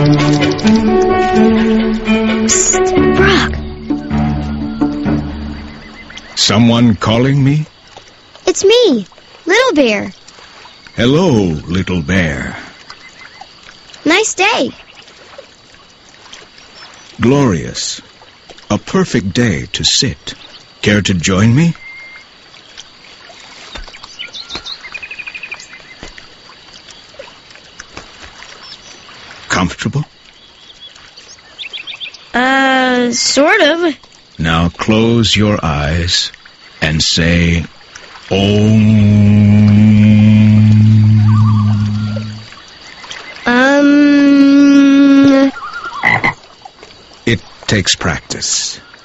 Psst, Brock. Someone calling me? It's me, Little Bear. Hello, Little Bear. Nice day. Glorious. A perfect day to sit. Care to join me? Comfortable? Sort of. Now close your eyes and say, Om. It takes practice.